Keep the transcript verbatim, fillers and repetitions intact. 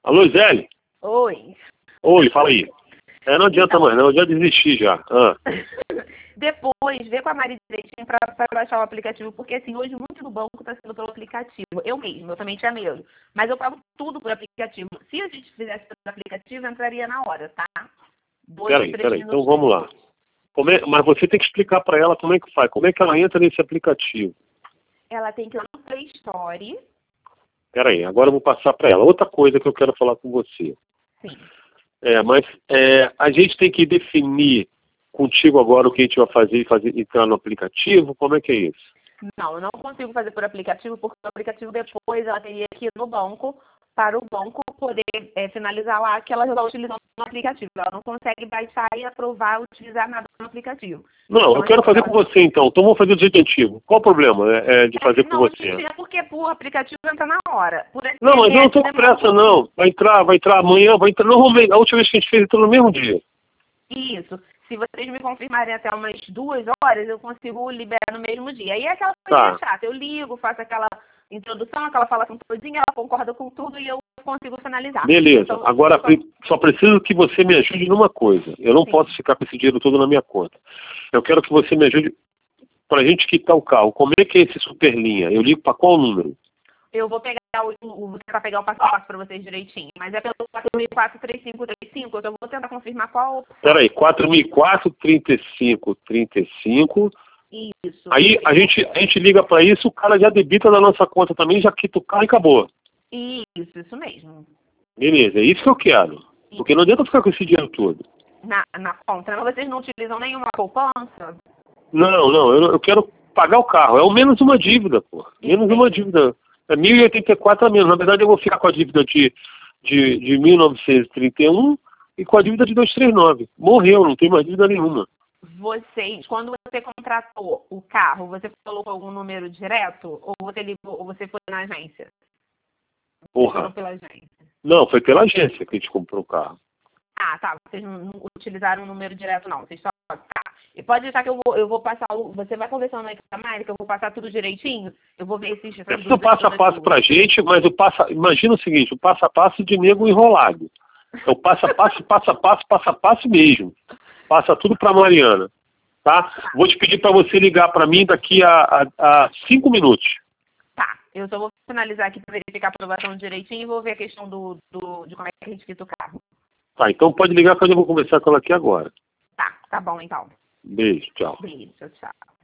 Alô, Zé? Oi. Oi, fala aí. É, não adianta Então, mais não, eu já desisti já. Ah. Depois, vê com a Mari direitinho para baixar o aplicativo, porque assim, hoje muito do banco está sendo pelo aplicativo. Eu mesmo, eu também tinha medo. Mas eu pago tudo por aplicativo. Se a gente fizesse pelo aplicativo, entraria na hora, tá? Dois, Peraí, três peraí, então minutos vamos lá. depois. Como é, mas você tem que explicar para ela como é que faz, como é que ela entra nesse aplicativo. Ela tem que ir lá no Play Store. Peraí, agora eu vou passar para ela. Outra coisa que eu quero falar com você. Sim. É, mas é, a gente tem que definir contigo agora o que a gente vai fazer e fazer, entrar no aplicativo? Como é que é isso? Não, eu não consigo fazer por aplicativo, porque o aplicativo depois ela teria que ir no banco para o banco poder é, finalizar lá que ela já está utilizando no aplicativo. Ela não consegue baixar e aprovar utilizar nada no aplicativo. Não, Então, eu quero fazer ela... com você então. Então vamos fazer do jeito antigo. Qual o problema é, é, de fazer é, com não, você? mentira, porque por aplicativo entra na hora. Por Não, mas eu não estou com demora um pressa pouquinho. não. Vai entrar, vai entrar amanhã, vai entrar normalmente. A última vez que a gente fez entrou no mesmo dia. Isso. Se vocês me confirmarem até umas duas horas, eu consigo liberar no mesmo dia. Aí é aquela coisa Tá. chata. Eu ligo, faço aquela introdução, aquela falação todinha, ela concorda com tudo e eu consigo finalizar. Beleza. Então, Agora, só... só preciso que você me ajude numa coisa. Eu não Sim. posso ficar com esse dinheiro todo na minha conta. Eu quero que você me ajude para a gente quitar o carro. Como é que é esse Superlinha? Eu ligo para qual número? Eu vou pegar o, o, vou tentar pegar o passo a passo para vocês direitinho. Mas é pelo quatro mil e quatro, três cinco três cinco, eu vou tentar confirmar qual opção. Peraí, quatro mil e quatro, trinta e cinco, trinta e cinco. Isso. Aí a gente, a gente liga para isso, o cara já debita da nossa conta também, já quita o carro e acabou. Isso, isso mesmo. Beleza, é isso que eu quero. Porque não adianta ficar com esse dinheiro todo. Na, na conta. Mas vocês não utilizam nenhuma poupança? Não, não, eu, eu quero pagar o carro. É o menos uma dívida, pô. Menos uma dívida. É mil e oitenta e quatro a menos. Na verdade, eu vou ficar com a dívida de, de, de mil novecentos e trinta e um e com a dívida de duzentos e trinta e nove. Morreu, não tem mais dívida nenhuma. Vocês, quando você contratou o carro, você colocou algum número direto? Ou você ligou, ou você foi na agência? Porra. Foram pela agência. Não, foi pela agência que a gente comprou o carro. Ah, tá. Vocês não, não utilizaram o número direto, não. Vocês só. Tá. E pode deixar que eu vou, eu vou passar. O, você vai conversando aí com a Mari, que eu vou passar tudo direitinho. Eu vou ver esses. essas Precisa o dúvidas passo a todas passo suas. pra gente, mas o passo, imagina o seguinte, o passo a passo de nego enrolado. É o passo a passo, passo a passo, passo a passo mesmo. Passa tudo pra Mariana. Tá? Vou te pedir para você ligar para mim daqui a, a, a cinco minutos. Tá, eu só vou finalizar aqui para verificar a aprovação direitinho e vou ver a questão do, do, de como é que a gente quita o carro. Tá, então pode ligar que eu já vou conversar com ela aqui agora. Tá, tá bom então. Beijo, tchau. Beijo, tchau.